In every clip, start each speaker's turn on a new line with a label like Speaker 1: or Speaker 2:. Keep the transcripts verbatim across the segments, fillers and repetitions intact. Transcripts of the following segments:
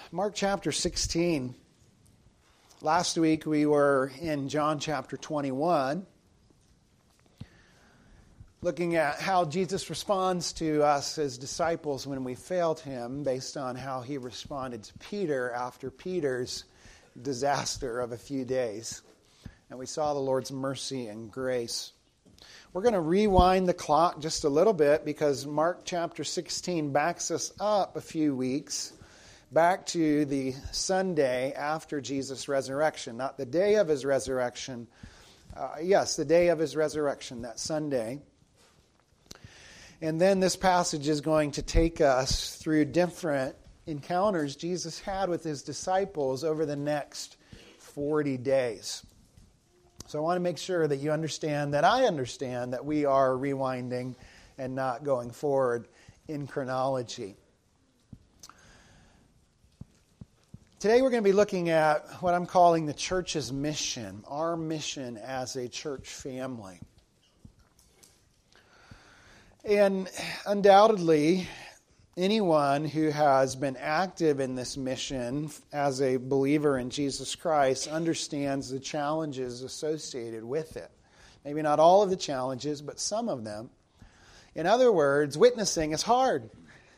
Speaker 1: Mark chapter sixteen. Last week we were in John chapter twenty-one, looking at how Jesus responds to us as disciples when we failed him, based on how he responded to Peter after Peter's disaster of a few days. And we saw the Lord's mercy and grace. We're going to rewind the clock just a little bit because Mark chapter sixteen backs us up a few weeks back to the Sunday after Jesus' resurrection. Not the day of his resurrection. Uh, yes, the day of his resurrection, that Sunday. And then this passage is going to take us through different encounters Jesus had with his disciples over the next forty days. So I want to make sure that you understand, that I understand, that we are rewinding and not going forward in chronology. Today we're going to be looking at what I'm calling the church's mission, our mission as a church family. And undoubtedly, anyone who has been active in this mission as a believer in Jesus Christ understands the challenges associated with it. Maybe not all of the challenges, but some of them. In other words, witnessing is hard.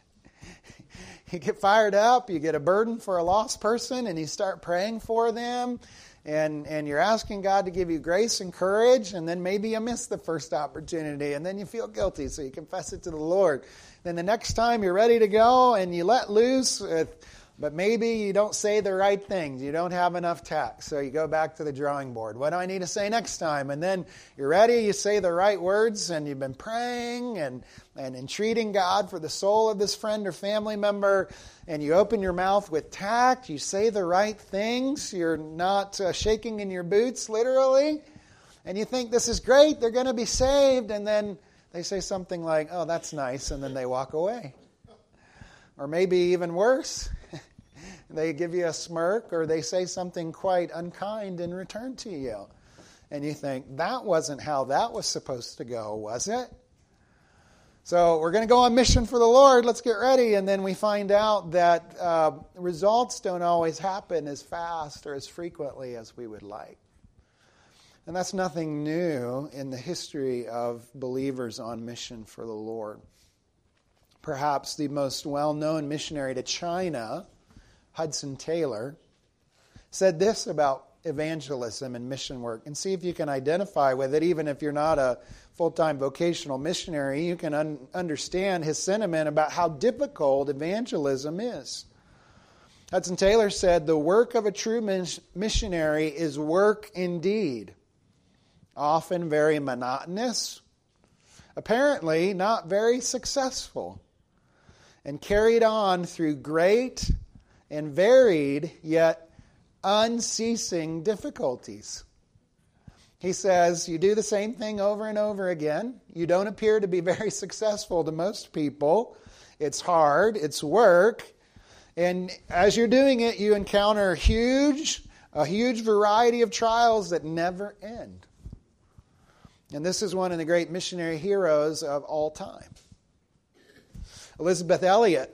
Speaker 1: You get fired up, you get a burden for a lost person, and you start praying for them, and, and you're asking God to give you grace and courage, and then maybe you miss the first opportunity, and then you feel guilty, so you confess it to the Lord. Then the next time you're ready to go, and you let loose, with, but maybe you don't say the right things. You don't have enough tact, so you go back to the drawing board. What do I need to say next time? And then you're ready, you say the right words, and you've been praying and, and entreating God for the soul of this friend or family member, and you open your mouth with tact, you say the right things, you're not uh, shaking in your boots, literally, and you think this is great, they're going to be saved, and then they say something like, oh, that's nice, and then they walk away. Or maybe even worse, they give you a smirk, or they say something quite unkind in return to you. And you think, that wasn't how that was supposed to go, was it? So we're going to go on mission for the Lord. Let's get ready. And then we find out that uh, results don't always happen as fast or as frequently as we would like. And that's nothing new in the history of believers on mission for the Lord. Perhaps the most well-known missionary to China, Hudson Taylor, said this about evangelism and mission work. And see if you can identify with it. Even if you're not a full-time vocational missionary, you can un- understand his sentiment about how difficult evangelism is. Hudson Taylor said, "The work of a true mis- missionary is work indeed, often very monotonous, apparently not very successful, and carried on through great and varied yet unceasing difficulties." He says, you do the same thing over and over again. You don't appear to be very successful to most people. It's hard. It's work. And as you're doing it, you encounter huge, a huge variety of trials that never end. And this is one of the great missionary heroes of all time. Elisabeth Elliot,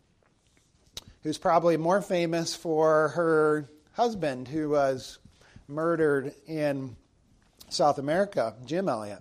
Speaker 1: who's probably more famous for her husband who was murdered in South America, Jim Elliot.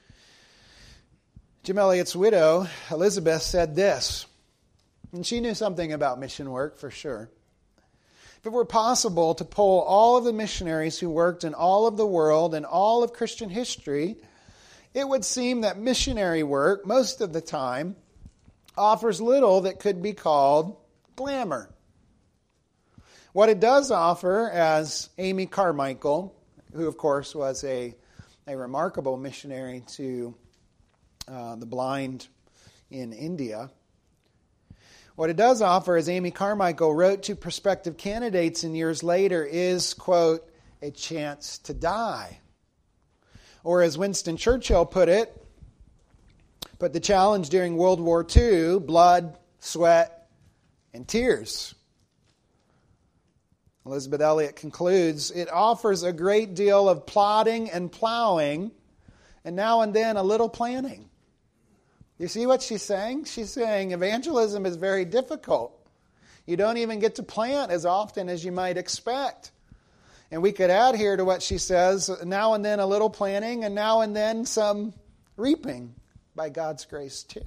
Speaker 1: Jim Elliot's widow, Elizabeth, said this, and she knew something about mission work for sure. If it were possible to poll all of the missionaries who worked in all of the world and all of Christian history, it would seem that missionary work, most of the time, offers little that could be called glamour. What it does offer, as Amy Carmichael, who of course was a, a remarkable missionary to uh, the blind in India, what it does offer, as Amy Carmichael wrote to prospective candidates in years later, is, quote, a chance to die. Or as Winston Churchill put it, but the challenge during World War Two, blood, sweat, and tears. Elisabeth Elliot concludes, it offers a great deal of plodding and plowing, and now and then a little planning. You see what she's saying? She's saying evangelism is very difficult. You don't even get to plant as often as you might expect. And we could add here to what she says, now and then a little planting, and now and then some reaping by God's grace too.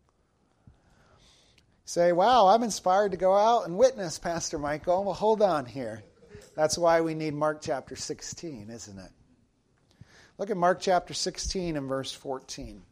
Speaker 1: Say, wow, I'm inspired to go out and witness, Pastor Michael. Well, hold on here. That's why we need Mark chapter sixteen, isn't it? Look at Mark chapter sixteen and verse fourteen.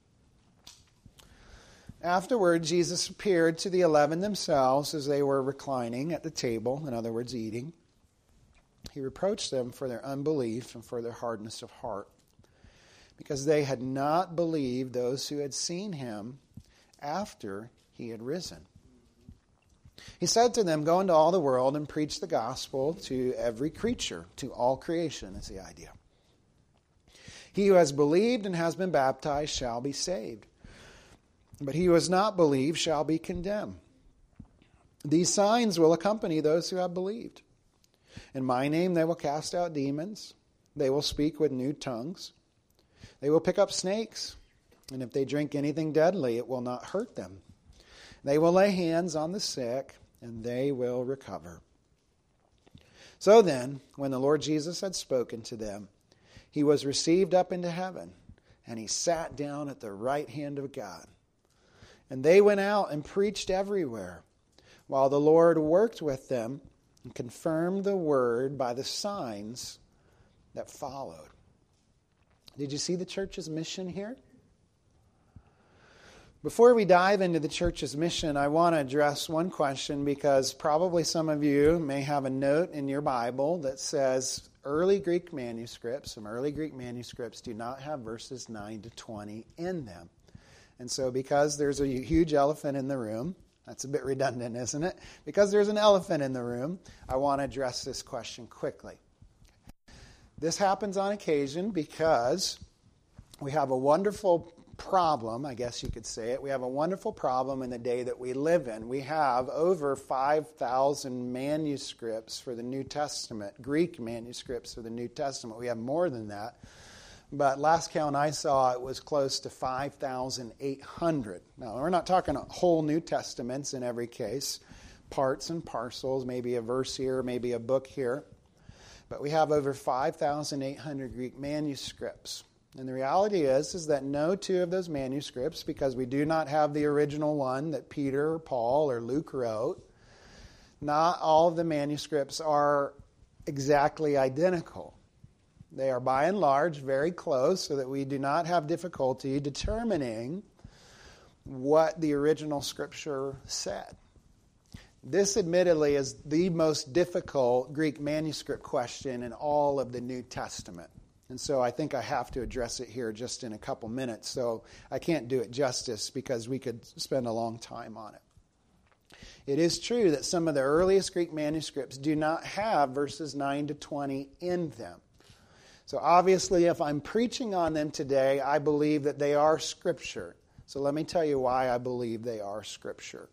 Speaker 1: Afterward, Jesus appeared to the eleven themselves as they were reclining at the table, in other words, eating. He reproached them for their unbelief and for their hardness of heart, because they had not believed those who had seen him after he had risen. He said to them, go into all the world and preach the gospel to every creature, to all creation is the idea. He who has believed and has been baptized shall be saved, but he who has not believed shall be condemned. These signs will accompany those who have believed. In my name they will cast out demons. They will speak with new tongues. They will pick up snakes. And if they drink anything deadly, it will not hurt them. They will lay hands on the sick, and they will recover. So then, when the Lord Jesus had spoken to them, he was received up into heaven, and he sat down at the right hand of God. And they went out and preached everywhere, while the Lord worked with them and confirmed the word by the signs that followed. Did you see the church's mission here? Before we dive into the church's mission, I want to address one question, because probably some of you may have a note in your Bible that says early Greek manuscripts, some early Greek manuscripts do not have verses nine to twenty in them. And so because there's a huge elephant in the room, that's a bit redundant, isn't it? Because there's an elephant in the room, I want to address this question quickly. This happens on occasion because we have a wonderful problem, I guess you could say it. We have a wonderful problem in the day that we live in. We have over five thousand manuscripts for the New Testament, Greek manuscripts for the New Testament. We have more than that. But last count I saw, it was close to five thousand eight hundred. Now, we're not talking whole New Testaments in every case. Parts and parcels, maybe a verse here, maybe a book here. But we have over five thousand eight hundred Greek manuscripts. And the reality is, is that no two of those manuscripts, because we do not have the original one that Peter or Paul or Luke wrote, not all of the manuscripts are exactly identical. They are by and large very close, so that we do not have difficulty determining what the original scripture said. This admittedly is the most difficult Greek manuscript question in all of the New Testament. And so I think I have to address it here just in a couple minutes. So I can't do it justice because we could spend a long time on it. It is true that some of the earliest Greek manuscripts do not have verses nine to twenty in them. So obviously, if I'm preaching on them today, I believe that they are Scripture. So let me tell you why I believe they are Scripture.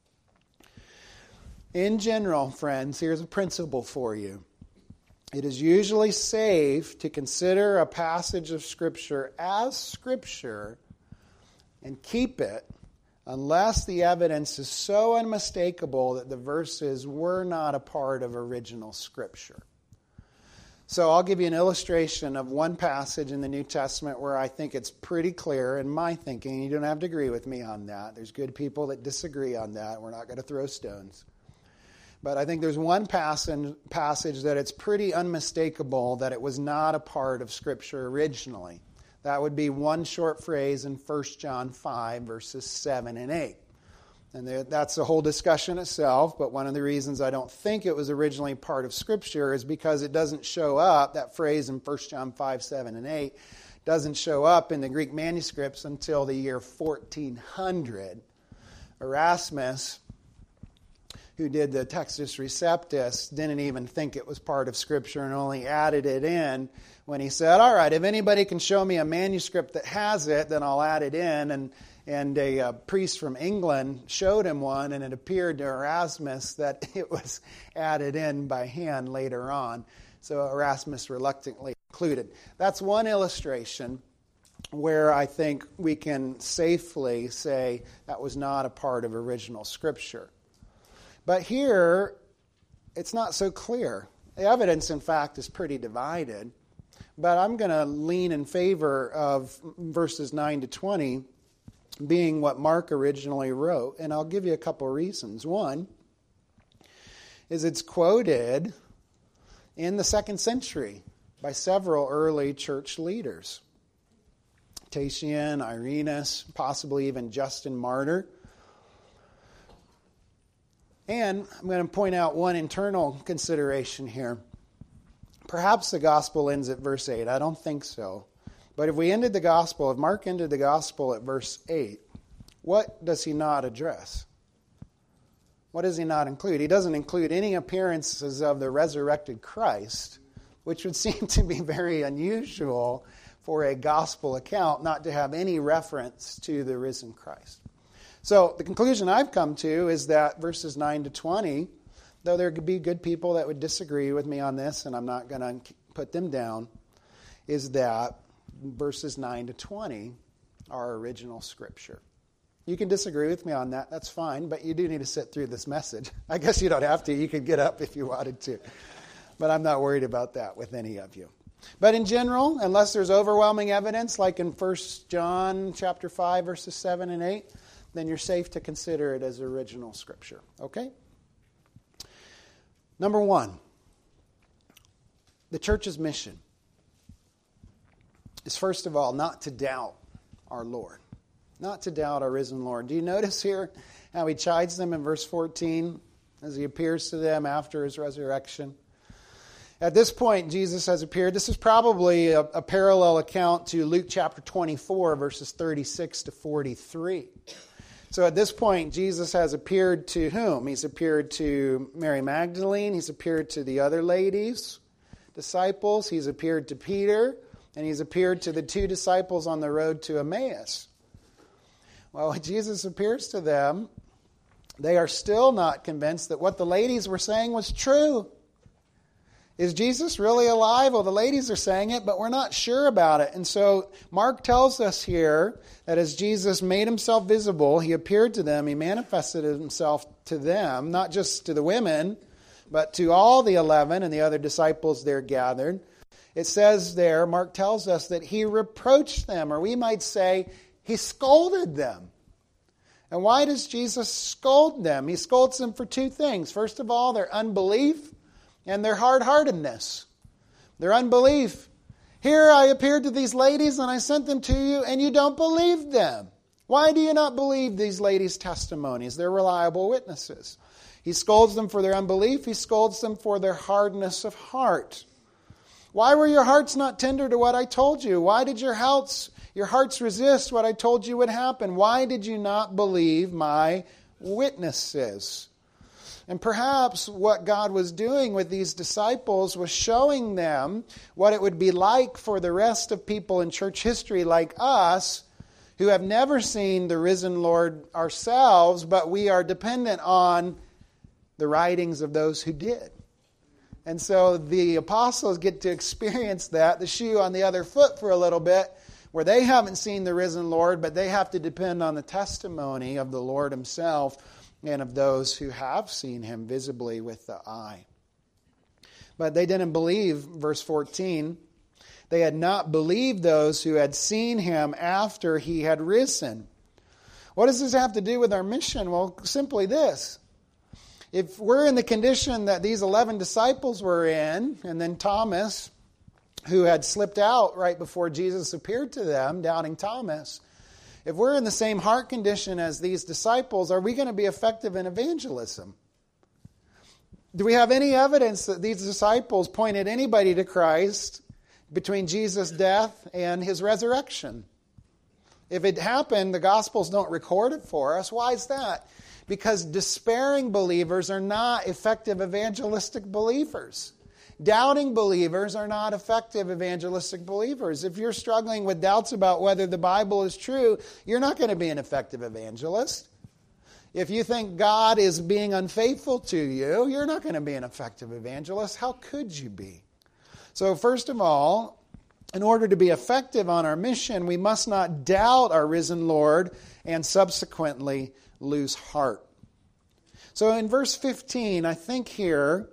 Speaker 1: In general, friends, here's a principle for you. It is usually safe to consider a passage of Scripture as Scripture and keep it unless the evidence is so unmistakable that the verses were not a part of original Scripture. So I'll give you an illustration of one passage in the New Testament where I think it's pretty clear in my thinking. You don't have to agree with me on that. There's good people that disagree on that. We're not going to throw stones. But I think there's one passage, passage that it's pretty unmistakable that it was not a part of Scripture originally. That would be one short phrase in First John five, verses seven and eight. And that's a whole discussion itself, but one of the reasons I don't think it was originally part of Scripture is because it doesn't show up, that phrase in First John five, seven, and eight, doesn't show up in the Greek manuscripts until the year fourteen hundred. Erasmus, who did the Textus Receptus, didn't even think it was part of Scripture and only added it in when he said, all right, if anybody can show me a manuscript that has it, then I'll add it in. And And a uh, priest from England showed him one, and it appeared to Erasmus that it was added in by hand later on. So Erasmus reluctantly included. That's one illustration where I think we can safely say that was not a part of original Scripture. But here, it's not so clear. The evidence, in fact, is pretty divided. But I'm going to lean in favor of verses nine to twenty being what Mark originally wrote. And I'll give you a couple reasons. One is it's quoted in the second century by several early church leaders. Tatian, Irenaeus, possibly even Justin Martyr. And I'm going to point out one internal consideration here. Perhaps the gospel ends at verse eight. I don't think so. But if we ended the gospel, if Mark ended the gospel at verse eight, what does he not address? What does he not include? He doesn't include any appearances of the resurrected Christ, which would seem to be very unusual for a gospel account not to have any reference to the risen Christ. So the conclusion I've come to is that verses nine to twenty, though there could be good people that would disagree with me on this, and I'm not going to put them down, is that verses nine to twenty are original Scripture. You can disagree with me on that, that's fine, but you do need to sit through this message. I guess you don't have to, you could get up if you wanted to. But I'm not worried about that with any of you. But in general, unless there's overwhelming evidence, like in First John chapter five, verses seven and eight, then you're safe to consider it as original Scripture. Okay? Number one, the church's mission is first of all not to doubt our Lord. Not to doubt our risen Lord. Do you notice here how he chides them in verse fourteen as he appears to them after his resurrection? At this point, Jesus has appeared. This is probably a, a parallel account to Luke chapter twenty-four, verses thirty-six to forty-three. So at this point, Jesus has appeared to whom? He's appeared to Mary Magdalene. He's appeared to the other ladies, disciples. He's appeared to Peter. And he's appeared to the two disciples on the road to Emmaus. Well, when Jesus appears to them, they are still not convinced that what the ladies were saying was true. Is Jesus really alive? Well, the ladies are saying it, but we're not sure about it. And so Mark tells us here that as Jesus made himself visible, he appeared to them, he manifested himself to them, not just to the women, but to all the eleven and the other disciples there gathered. It says there, Mark tells us that he reproached them, or we might say he scolded them. And why does Jesus scold them? He scolds them for two things. First of all, their unbelief and their hard-heartedness. Their unbelief. Here I appeared to these ladies and I sent them to you and you don't believe them. Why do you not believe these ladies' testimonies? They're reliable witnesses. He scolds them for their unbelief. He scolds them for their hardness of heart. Why were your hearts not tender to what I told you? Why did your hearts, your hearts resist what I told you would happen? Why did you not believe my witnesses? And perhaps what God was doing with these disciples was showing them what it would be like for the rest of people in church history like us who have never seen the risen Lord ourselves, but we are dependent on the writings of those who did. And so the apostles get to experience that, the shoe on the other foot for a little bit, where they haven't seen the risen Lord, but they have to depend on the testimony of the Lord himself and of those who have seen him visibly with the eye. But they didn't believe, verse fourteen, they had not believed those who had seen him after he had risen. What does this have to do with our mission? Well, simply this. If we're in the condition that these eleven disciples were in, and then Thomas, who had slipped out right before Jesus appeared to them, doubting Thomas, if we're in the same heart condition as these disciples, are we going to be effective in evangelism? Do we have any evidence that these disciples pointed anybody to Christ between Jesus' death and his resurrection? If it happened, the Gospels don't record it for us. Why is that? Because despairing believers are not effective evangelistic believers. Doubting believers are not effective evangelistic believers. If you're struggling with doubts about whether the Bible is true, you're not going to be an effective evangelist. If you think God is being unfaithful to you, you're not going to be an effective evangelist. How could you be? So first of all, in order to be effective on our mission, we must not doubt our risen Lord and subsequently lose heart. So in verse fifteen, I think here,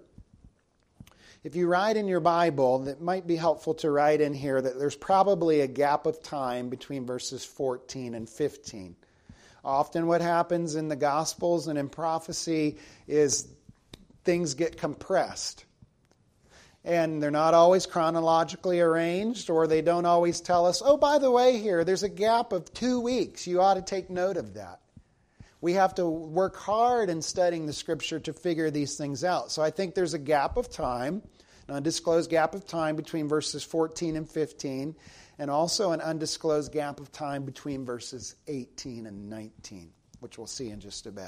Speaker 1: if you write in your Bible, it might be helpful to write in here that there's probably a gap of time between verses fourteen and fifteen. Often what happens in the Gospels and in prophecy is things get compressed. And they're not always chronologically arranged, or they don't always tell us, oh, by the way, here, there's a gap of two weeks. You ought to take note of that. We have to work hard in studying the Scripture to figure these things out. So I think there's a gap of time, an undisclosed gap of time between verses fourteen and fifteen, and also an undisclosed gap of time between verses eighteen and nineteen, which we'll see in just a bit.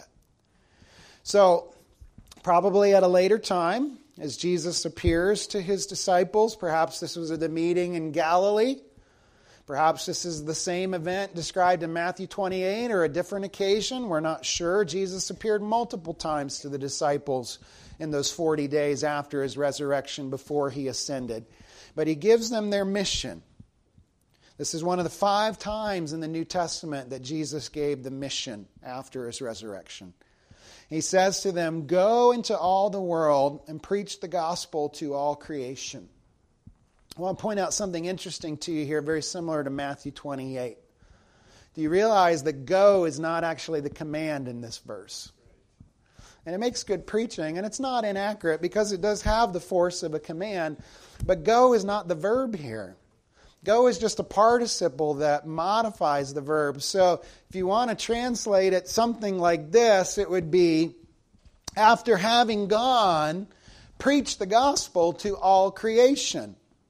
Speaker 1: So, probably at a later time, as Jesus appears to his disciples, perhaps this was at the meeting in Galilee, perhaps this is the same event described in Matthew twenty-eight or a different occasion, we're not sure. Jesus appeared multiple times to the disciples in those forty days after his resurrection before he ascended. But he gives them their mission. This is one of the five times in the New Testament that Jesus gave the mission after his resurrection. He says to them, go into all the world and preach the gospel to all creation. I want to point out something interesting to you here, very similar to Matthew twenty-eight. Do you realize that go is not actually the command in this verse? And it makes good preaching, and it's not inaccurate because it does have the force of a command, but go is not the verb here. Go is just a participle that modifies the verb. So if you want to translate it something like this, it would be, after having gone, preach the gospel to all creation.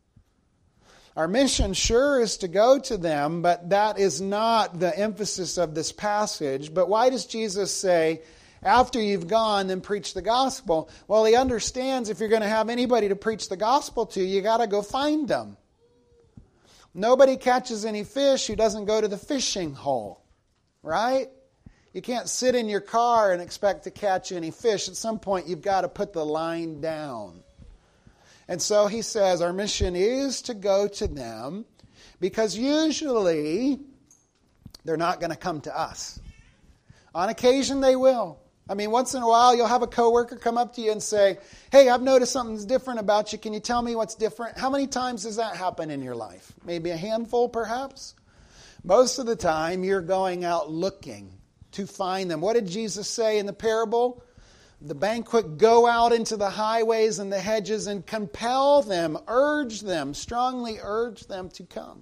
Speaker 1: Our mission sure is to go to them, but that is not the emphasis of this passage. But why does Jesus say, after you've gone, then preach the gospel? Well, he understands if you're going to have anybody to preach the gospel to, you got to go find them. Nobody catches any fish who doesn't go to the fishing hole, right? You can't sit in your car and expect to catch any fish. At some point, you've got to put the line down. And so he says our mission is to go to them because usually they're not going to come to us. On occasion, they will. I mean, once in a while, you'll have a coworker come up to you and say, hey, I've noticed something's different about you. Can you tell me what's different? How many times does that happen in your life? Maybe a handful, perhaps? Most of the time, you're going out looking to find them. What did Jesus say in the parable? The banquet, go out into the highways and the hedges and compel them, urge them, strongly urge them to come.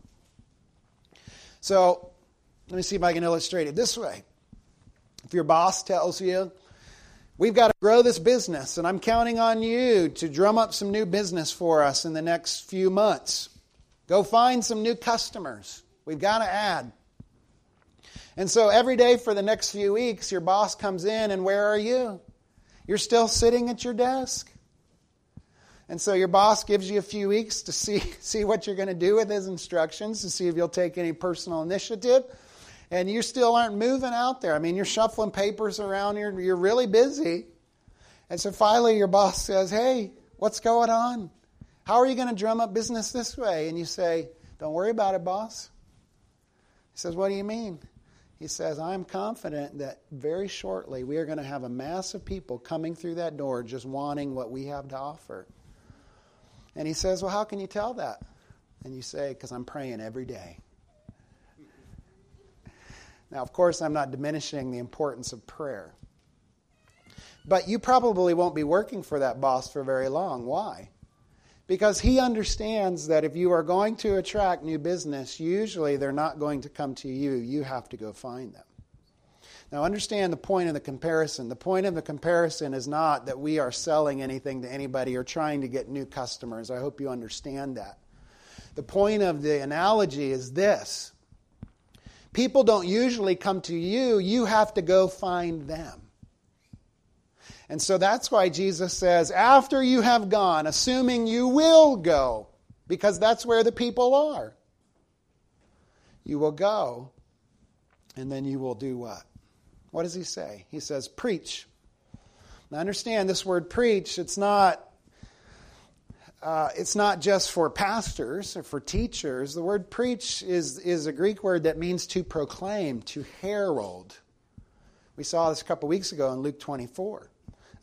Speaker 1: So, let me see if I can illustrate it this way. If your boss tells you, we've got to grow this business, and I'm counting on you to drum up some new business for us in the next few months. Go find some new customers. We've got to add. And so every day for the next few weeks, your boss comes in, and where are you? You're still sitting at your desk. And so your boss gives you a few weeks to see, see what you're going to do with his instructions, to see if you'll take any personal initiative. And you still aren't moving out there. I mean, you're shuffling papers around. You're, you're really busy. And so finally your boss says, hey, what's going on? How are you going to drum up business this way? And you say, don't worry about it, boss. He says, what do you mean? He says, I'm confident that very shortly we are going to have a mass of people coming through that door just wanting what we have to offer. And he says, well, how can you tell that? And you say, because I'm praying every day. Now, of course, I'm not diminishing the importance of prayer. But you probably won't be working for that boss for very long. Why? Because he understands that if you are going to attract new business, usually they're not going to come to you. You have to go find them. Now, understand the point of the comparison. The point of the comparison is not that we are selling anything to anybody or trying to get new customers. I hope you understand that. The point of the analogy is this. People don't usually come to you. You have to go find them. And so that's why Jesus says, after you have gone, assuming you will go, because that's where the people are, you will go, and then you will do what? What does he say? He says, preach. Now understand this word preach, it's not Uh, it's not just for pastors or for teachers. The word preach is, is a Greek word that means to proclaim, to herald. We saw this a couple weeks ago in Luke twenty-four.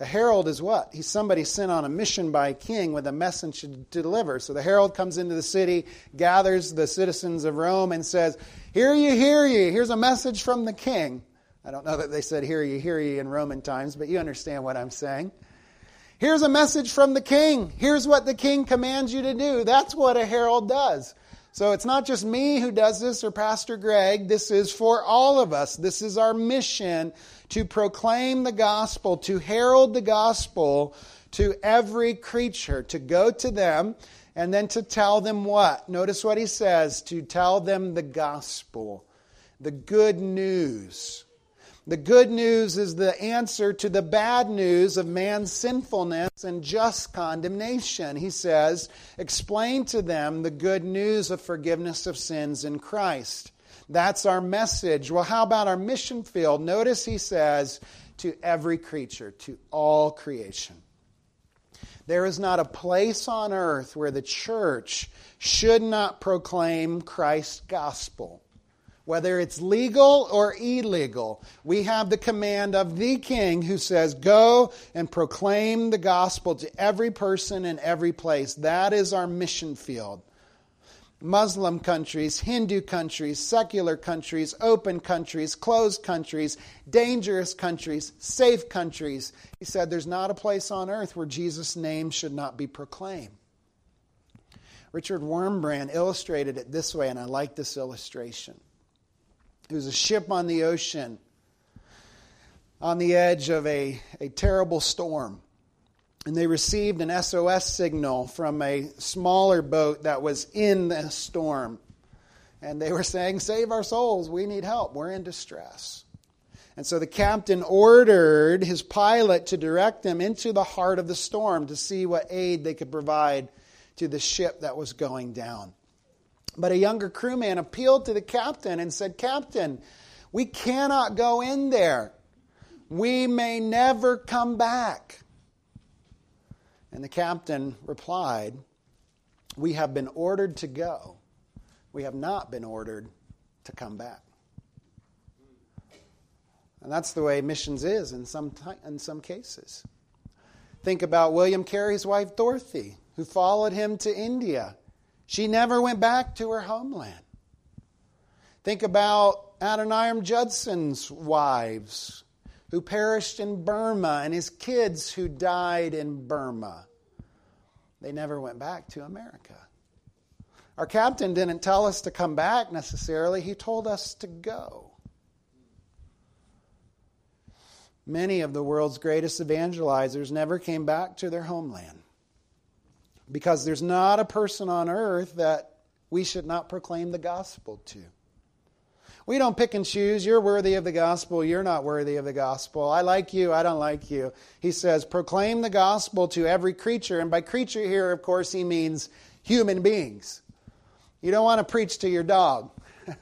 Speaker 1: A herald is what? He's somebody sent on a mission by a king with a message to deliver. So the herald comes into the city, gathers the citizens of Rome, and says, "Hear ye, hear ye. Here's a message from the king." I don't know that they said "hear ye, hear ye" in Roman times, but you understand what I'm saying. Here's a message from the king. Here's what the king commands you to do. That's what a herald does. So it's not just me who does this or Pastor Greg. This is for all of us. This is our mission, to proclaim the gospel, to herald the gospel to every creature, to go to them and then to tell them what? Notice what he says, to tell them the gospel, the good news. The good news is the answer to the bad news of man's sinfulness and just condemnation. He says, explain to them the good news of forgiveness of sins in Christ. That's our message. Well, how about our mission field? Notice he says, to every creature, to all creation. There is not a place on earth where the church should not proclaim Christ's gospel. Whether it's legal or illegal, we have the command of the King who says, go and proclaim the gospel to every person in every place. That is our mission field. Muslim countries, Hindu countries, secular countries, open countries, closed countries, dangerous countries, safe countries. He said there's not a place on earth where Jesus' name should not be proclaimed. Richard Wurmbrand illustrated it this way, and I like this illustration. It was a ship on the ocean on the edge of a, a terrible storm. And they received an S O S signal from a smaller boat that was in the storm. And they were saying, save our souls, we need help, we're in distress. And so the captain ordered his pilot to direct them into the heart of the storm to see what aid they could provide to the ship that was going down. But a younger crewman appealed to the captain and said, Captain, we cannot go in there. We may never come back. And the captain replied, we have been ordered to go. We have not been ordered to come back. And that's the way missions is in some in some cases. Think about William Carey's wife, Dorothy, who followed him to India. She never went back to her homeland. Think about Adoniram Judson's wives, who perished in Burma, and his kids who died in Burma. They never went back to America. Our captain didn't tell us to come back necessarily. He told us to go. Many of the world's greatest evangelizers never came back to their homeland, because there's not a person on earth that we should not proclaim the gospel to. We don't pick and choose. You're worthy of the gospel. You're not worthy of the gospel. I like you. I don't like you. He says, proclaim the gospel to every creature. And by creature here, of course, he means human beings. You don't want to preach to your dog.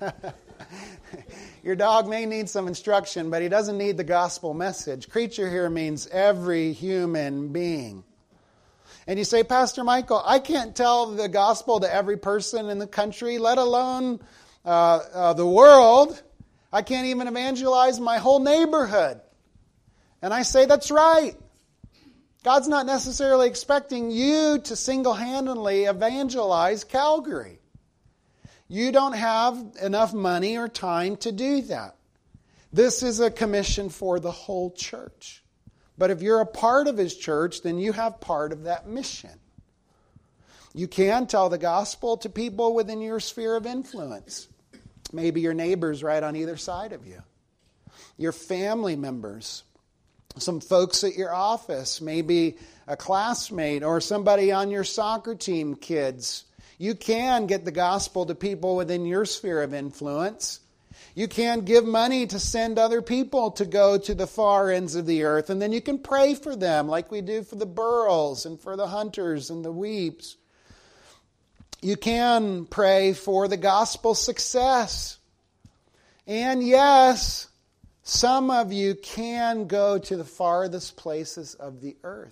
Speaker 1: Your dog may need some instruction, but he doesn't need the gospel message. Creature here means every human being. And you say, Pastor Michael, I can't tell the gospel to every person in the country, let alone uh, uh, the world. I can't even evangelize my whole neighborhood. And I say, that's right. God's not necessarily expecting you to single-handedly evangelize Calgary. You don't have enough money or time to do that. This is a commission for the whole church. But if you're a part of His church, then you have part of that mission. You can tell the gospel to people within your sphere of influence. Maybe your neighbors right on either side of you. Your family members. Some folks at your office. Maybe a classmate or somebody on your soccer team, kids. You can get the gospel to people within your sphere of influence. You can give money to send other people to go to the far ends of the earth. And then you can pray for them like we do for the Burrells and for the Hunters and the Weeps. You can pray for the gospel success. And yes, some of you can go to the farthest places of the earth.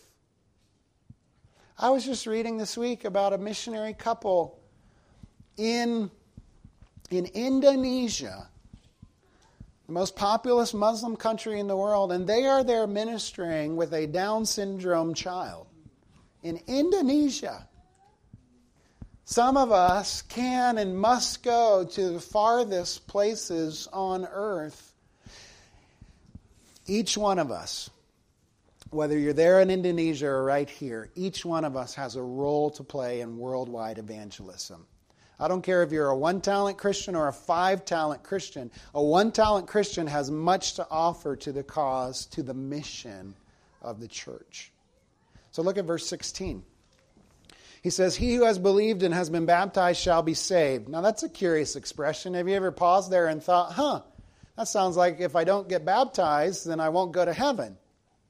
Speaker 1: I was just reading this week about a missionary couple in, in Indonesia the most populous Muslim country in the world, and they are there ministering with a Down syndrome child in Indonesia. Some of us can and must go to the farthest places on earth. Each one of us, whether you're there in Indonesia or right here, each one of us has a role to play in worldwide evangelism. I don't care if you're a one-talent Christian or a five-talent Christian. A one-talent Christian has much to offer to the cause, to the mission of the church. So look at verse sixteen. He says, he who has believed and has been baptized shall be saved. Now that's a curious expression. Have you ever paused there and thought, huh, that sounds like if I don't get baptized, then I won't go to heaven.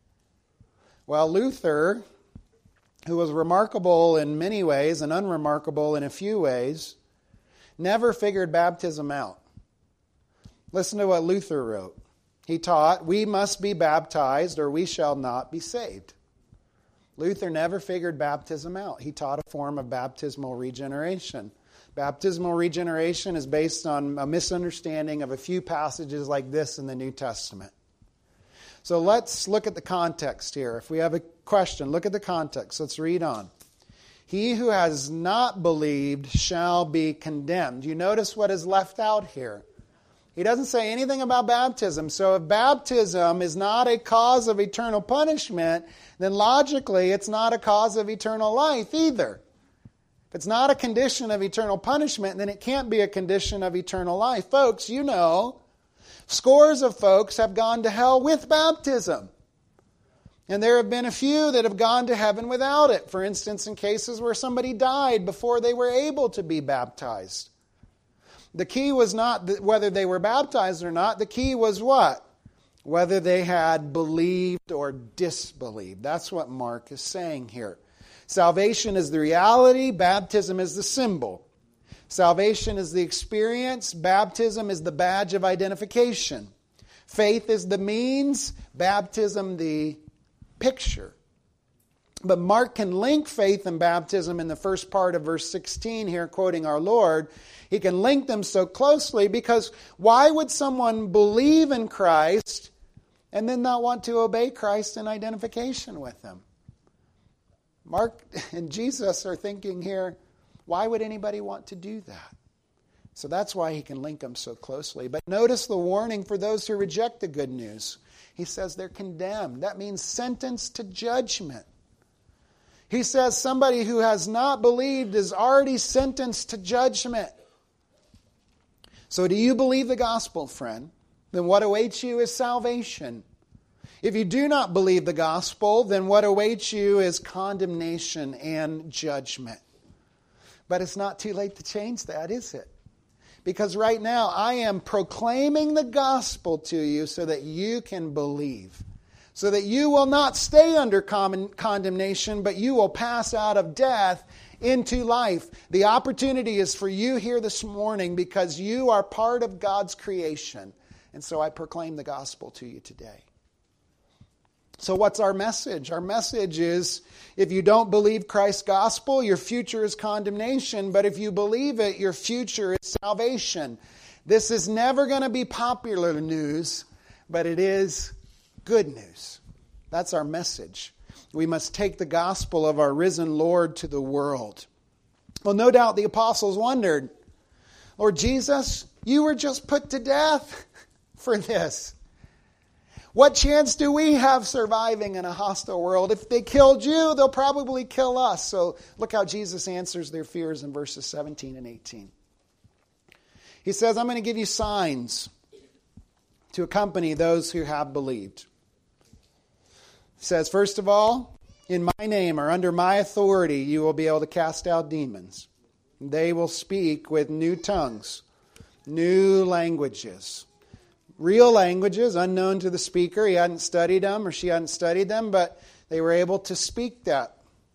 Speaker 1: Well, Luther, who was remarkable in many ways and unremarkable in a few ways, never figured baptism out. Listen to what Luther wrote. He taught, we must be baptized or we shall not be saved. Luther never figured baptism out. He taught a form of baptismal regeneration. Baptismal regeneration is based on a misunderstanding of a few passages like this in the New Testament. So let's look at the context here. If we have a question, look at the context. Let's read on. He who has not believed shall be condemned. You notice what is left out here. He doesn't say anything about baptism. So if baptism is not a cause of eternal punishment, then logically it's not a cause of eternal life either. If it's not a condition of eternal punishment, then it can't be a condition of eternal life. Folks, you know, scores of folks have gone to hell with baptism. And there have been a few that have gone to heaven without it. For instance, in cases where somebody died before they were able to be baptized. The key was not whether they were baptized or not. The key was what? Whether they had believed or disbelieved. That's what Mark is saying here. Salvation is the reality. Baptism is the symbol. Salvation is the experience. Baptism is the badge of identification. Faith is the means. Baptism the picture. But Mark can link faith and baptism in the first part of verse sixteen here, quoting our Lord. He can link them so closely because why would someone believe in Christ and then not want to obey Christ in identification with Him? Mark and Jesus are thinking here, why would anybody want to do that? So that's why he can link them so closely. But notice the warning for those who reject the good news. He says they're condemned. That means sentenced to judgment. He says somebody who has not believed is already sentenced to judgment. So do you believe the gospel, friend? Then what awaits you is salvation. If you do not believe the gospel, then what awaits you is condemnation and judgment. But it's not too late to change that, is it? Because right now I am proclaiming the gospel to you so that you can believe. So that you will not stay under condemnation, but you will pass out of death into life. The opportunity is for you here this morning because you are part of God's creation. And so I proclaim the gospel to you today. So what's our message? Our message is, if you don't believe Christ's gospel, your future is condemnation. But if you believe it, your future is salvation. This is never going to be popular news, but it is good news. That's our message. We must take the gospel of our risen Lord to the world. Well, no doubt the apostles wondered, Lord Jesus, you were just put to death for this. What chance do we have surviving in a hostile world? If they killed you, they'll probably kill us. So look how Jesus answers their fears in verses seventeen and eighteen. He says, I'm going to give you signs to accompany those who have believed. He says, first of all, in my name or under my authority, you will be able to cast out demons. They will speak with new tongues, new languages. Real languages, unknown to the speaker. He hadn't studied them or she hadn't studied them, but they were able to speak that.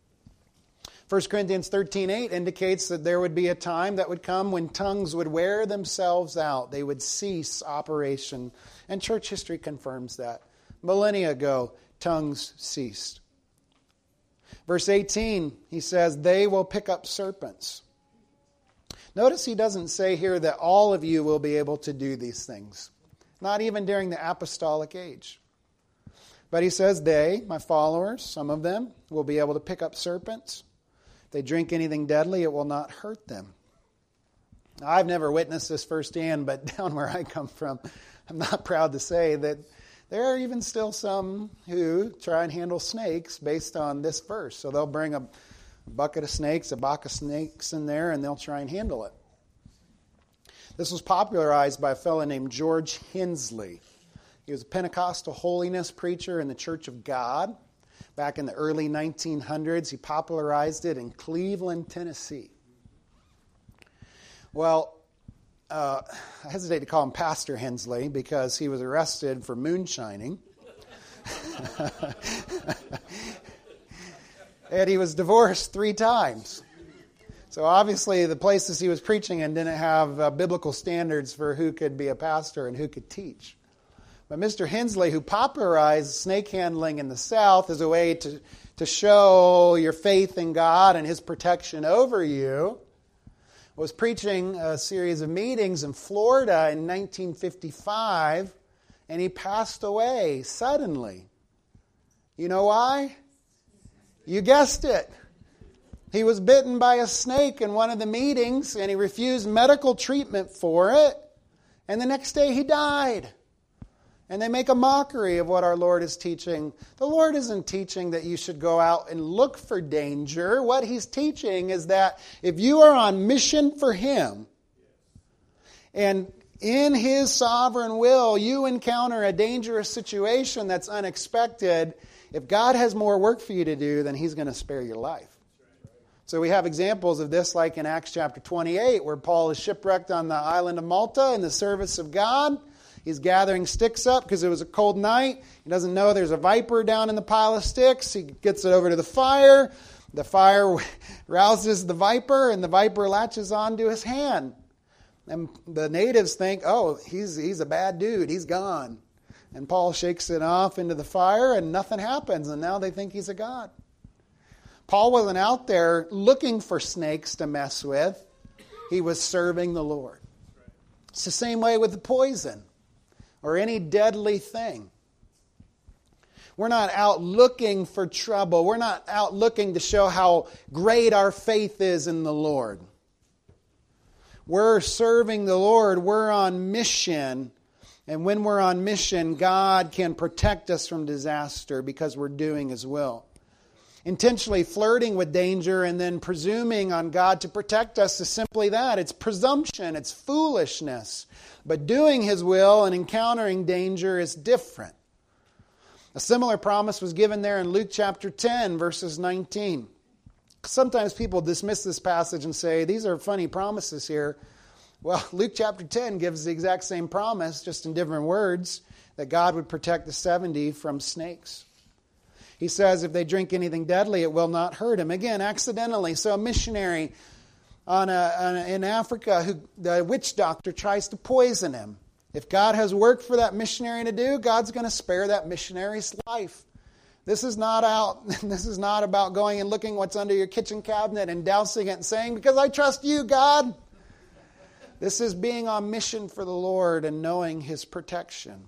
Speaker 1: First Corinthians thirteen eight indicates that there would be a time that would come when tongues would wear themselves out. They would cease operation. And church history confirms that. Millennia ago, tongues ceased. Verse eighteen, he says, they will pick up serpents. Notice he doesn't say here that all of you will be able to do these things. not even during the apostolic age. But he says they, my followers, some of them, will be able to pick up serpents. If they drink anything deadly, it will not hurt them. Now, I've never witnessed this firsthand, but down where I come from, I'm not proud to say that there are even still some who try and handle snakes based on this verse. So they'll bring a bucket of snakes, a box of snakes in there, and they'll try and handle it. This was popularized by a fellow named George Hensley. He was a Pentecostal holiness preacher in the Church of God. Back in the early nineteen hundreds, he popularized it in Cleveland, Tennessee. Well, uh, I hesitate to call him Pastor Hensley because he was arrested for moonshining. And he was divorced three times. So obviously the places he was preaching in didn't have uh, biblical standards for who could be a pastor and who could teach. But Mister Hensley, who popularized snake handling in the South as a way to, to show your faith in God and His protection over you, was preaching a series of meetings in Florida in nineteen fifty-five, and he passed away suddenly. You know why? You guessed it. He was bitten by a snake in one of the meetings, and he refused medical treatment for it, and the next day he died. And they make a mockery of what our Lord is teaching. The Lord isn't teaching that you should go out and look for danger. What He's teaching is that if you are on mission for Him, and in His sovereign will you encounter a dangerous situation that's unexpected, if God has more work for you to do, then He's going to spare your life. So we have examples of this like in Acts chapter twenty-eight, where Paul is shipwrecked on the island of Malta in the service of God. He's gathering sticks up because it was a cold night. He doesn't know there's a viper down in the pile of sticks. He gets it over to the fire. The fire rouses the viper, and the viper latches onto his hand. And the natives think, oh, he's he's a bad dude. He's gone. And Paul shakes it off into the fire, and nothing happens. And now they think he's a god. Paul wasn't out there looking for snakes to mess with. He was serving the Lord. It's the same way with the poison or any deadly thing. We're not out looking for trouble. We're not out looking to show how great our faith is in the Lord. We're serving the Lord. We're on mission. And when we're on mission, God can protect us from disaster because we're doing His will. Intentionally flirting with danger and then presuming on God to protect us is simply that. It's presumption. It's foolishness. But doing His will and encountering danger is different. A similar promise was given there in Luke chapter ten, verses nineteen. Sometimes people dismiss this passage and say, these are funny promises here. Well, Luke chapter ten gives the exact same promise, just in different words, that God would protect the seventy from snakes. He says if they drink anything deadly, it will not hurt him. Again, accidentally. So a missionary on a, on a, in Africa, who the witch doctor tries to poison him. If God has work for that missionary to do, God's going to spare that missionary's life. This is not out. This is not about going and looking what's under your kitchen cabinet and dousing it and saying, because I trust you, God. This is being on mission for the Lord and knowing His protection.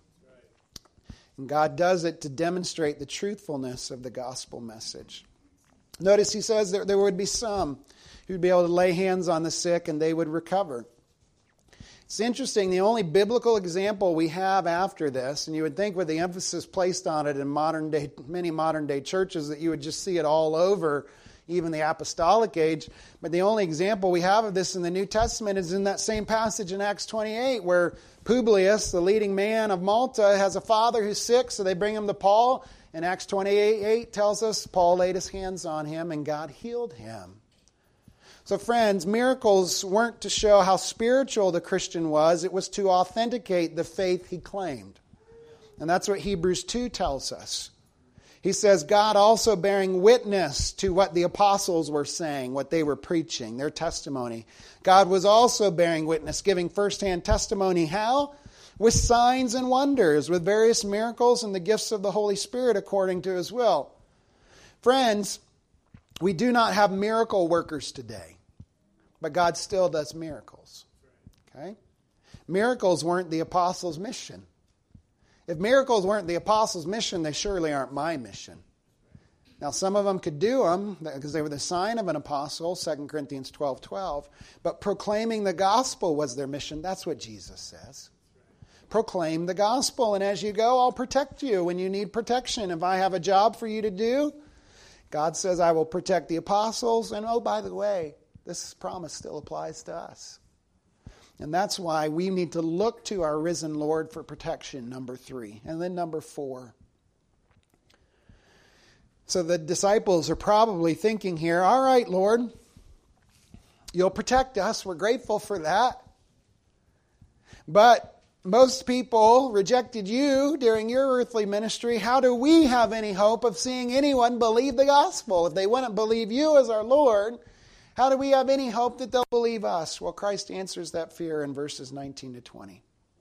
Speaker 1: And God does it to demonstrate the truthfulness of the gospel message. Notice He says that there would be some who would be able to lay hands on the sick and they would recover. It's interesting, the only biblical example we have after this, and you would think with the emphasis placed on it in modern day, many modern day churches, that you would just see it all over, even the apostolic age. But the only example we have of this in the New Testament is in that same passage in Acts twenty-eight, where Publius, the leading man of Malta, has a father who's sick, so they bring him to Paul. And Acts twenty-eight eight tells us Paul laid his hands on him and God healed him. So friends, miracles weren't to show how spiritual the Christian was. It was to authenticate the faith he claimed. And that's what Hebrews two tells us. He says, God also bearing witness to what the apostles were saying, what they were preaching, their testimony. God was also bearing witness, giving firsthand testimony. How? With signs and wonders, with various miracles and the gifts of the Holy Spirit according to His will. Friends, we do not have miracle workers today, but God still does miracles. Okay? Miracles weren't the apostles' mission. If miracles weren't the apostles' mission, they surely aren't my mission. Now, some of them could do them because they were the sign of an apostle, Second Corinthians twelve twelve. But proclaiming the gospel was their mission. That's what Jesus says. Proclaim the gospel, and as you go, I'll protect you when you need protection. If I have a job for you to do, God says I will protect the apostles. And oh, by the way, this promise still applies to us. And that's why we need to look to our risen Lord for protection, number three. And then number four. So the disciples are probably thinking here, all right, Lord, you'll protect us. We're grateful for that. But most people rejected you during your earthly ministry. How do we have any hope of seeing anyone believe the gospel? If they wouldn't believe you as our Lord, how do we have any hope that they'll believe us? Well, Christ answers that fear in verses nineteen to twenty.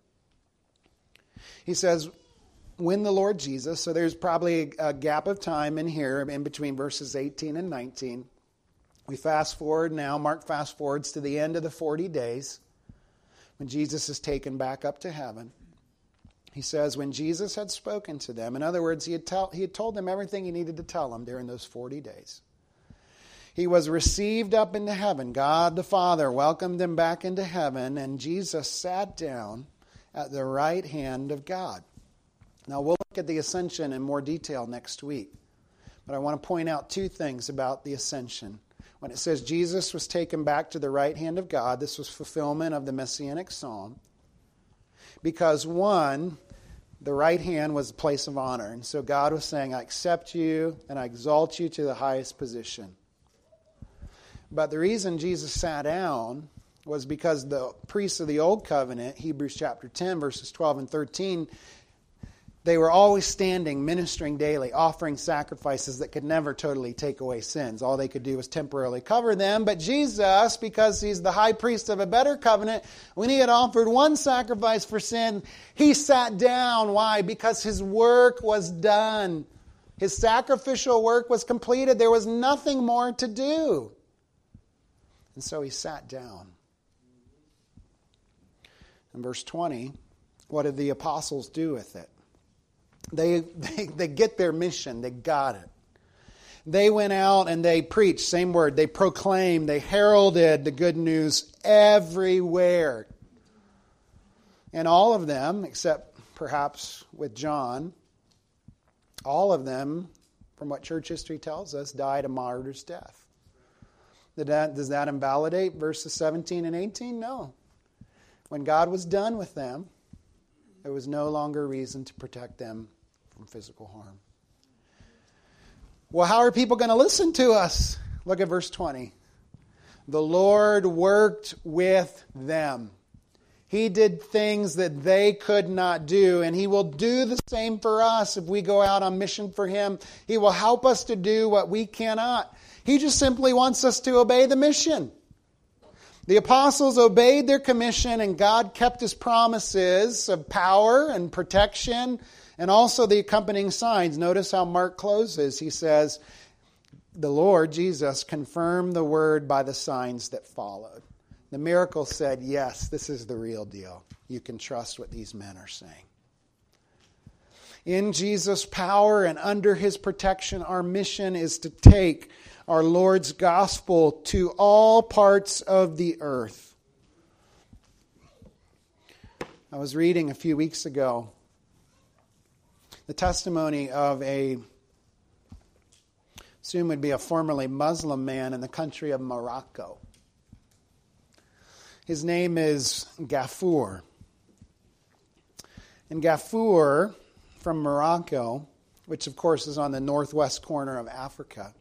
Speaker 1: He says, when the Lord Jesus, so there's probably a gap of time in here in between verses eighteen and nineteen. We fast forward now, Mark fast forwards to the end of the forty days when Jesus is taken back up to heaven. He says, when Jesus had spoken to them, in other words, he had, tell, he had told them everything he needed to tell them during those forty days. He was received up into heaven. God the Father welcomed him back into heaven, and Jesus sat down at the right hand of God. Now, we'll look at the ascension in more detail next week. But I want to point out two things about the ascension. When it says Jesus was taken back to the right hand of God, this was fulfillment of the Messianic psalm. Because one, the right hand was a place of honor. And so God was saying, I accept you and I exalt you to the highest position. But the reason Jesus sat down was because the priests of the Old Covenant, Hebrews chapter ten, verses twelve and thirteen, they were always standing, ministering daily, offering sacrifices that could never totally take away sins. All they could do was temporarily cover them. But Jesus, because he's the high priest of a better covenant, when he had offered one sacrifice for sin, he sat down. Why? Because his work was done. His sacrificial work was completed. There was nothing more to do. And so he sat down. In verse twenty, what did the apostles do with it? They, they they get their mission. They got it. They went out and they preached, same word, they proclaimed, they heralded the good news everywhere. And all of them, except perhaps with John, all of them, from what church history tells us, died a martyr's death. Did that, does that invalidate verses seventeen and eighteen? No. When God was done with them, there was no longer reason to protect them from physical harm. Well, how are people going to listen to us? Look at verse twenty. The Lord worked with them. He did things that they could not do, and He will do the same for us if we go out on mission for Him. He will help us to do what we cannot. He just simply wants us to obey the mission. The apostles obeyed their commission, and God kept His promises of power and protection and also the accompanying signs. Notice how Mark closes. He says, the Lord, Jesus, confirmed the word by the signs that followed. The miracle said, yes, this is the real deal. You can trust what these men are saying. In Jesus' power and under His protection, our mission is to take our Lord's gospel to all parts of the earth. I was reading a few weeks ago the testimony of a, soon would be a formerly Muslim man in the country of Morocco. His name is Gafour. And Gafour, from Morocco, which of course is on the northwest corner of Africa,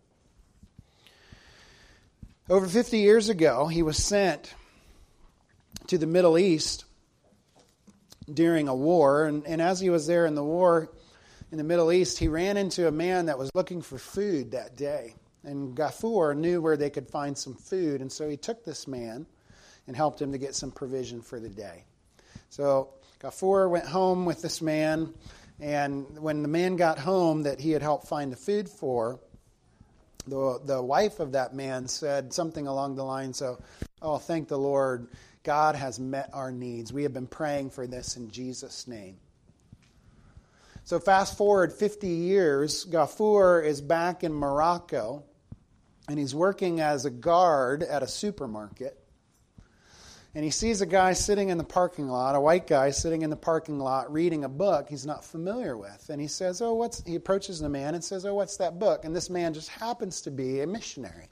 Speaker 1: over fifty years ago, he was sent to the Middle East during a war. And, and as he was there in the war in the Middle East, he ran into a man that was looking for food that day. And Gafour knew where they could find some food. And so he took this man and helped him to get some provision for the day. So Gafour went home with this man. And when the man got home that he had helped find the food for, The, the wife of that man said something along the lines of, oh, thank the Lord, God has met our needs. We have been praying for this in Jesus' name. So fast forward fifty years, Ghafoor is back in Morocco, and he's working as a guard at a supermarket. And he sees a guy sitting in the parking lot, a white guy sitting in the parking lot reading a book he's not familiar with. And he says, oh, what's, he approaches the man and says, oh, what's that book? And this man just happens to be a missionary.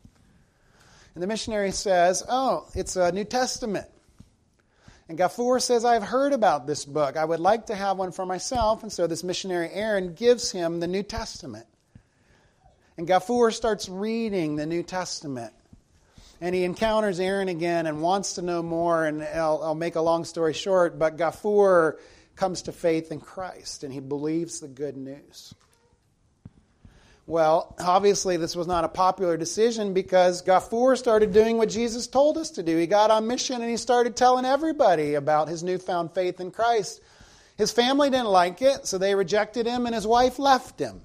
Speaker 1: And the missionary says, oh, it's a New Testament. And Ghafoor says, I've heard about this book. I would like to have one for myself. And so this missionary Aaron gives him the New Testament. And Ghafoor starts reading the New Testament. And he encounters Aaron again and wants to know more. And I'll, I'll make a long story short, but Ghafoor comes to faith in Christ, and he believes the good news. Well, obviously this was not a popular decision because Ghafoor started doing what Jesus told us to do. He got on mission and he started telling everybody about his newfound faith in Christ. His family didn't like it, so they rejected him, and his wife left him.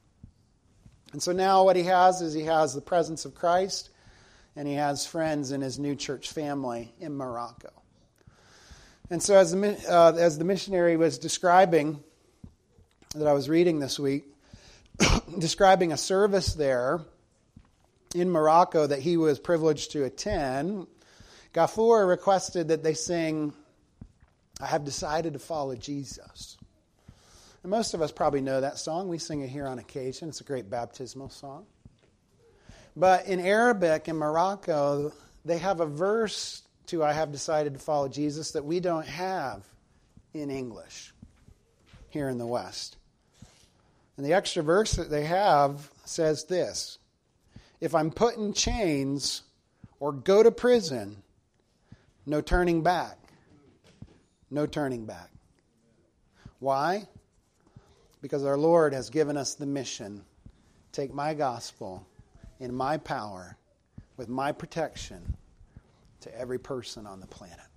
Speaker 1: And so now what he has is he has the presence of Christ, and he has friends in his new church family in Morocco. And so as the, uh, as the missionary was describing, that I was reading this week, describing a service there in Morocco that he was privileged to attend, Ghafoor requested that they sing, I have decided to follow Jesus. And most of us probably know that song. We sing it here on occasion. It's a great baptismal song. But in Arabic, in Morocco, they have a verse to I have decided to follow Jesus that we don't have in English here in the West. And the extra verse that they have says this: if I'm put in chains or go to prison, no turning back. No turning back. Why? Because our Lord has given us the mission. Take my gospel in my power, with my protection, to every person on the planet.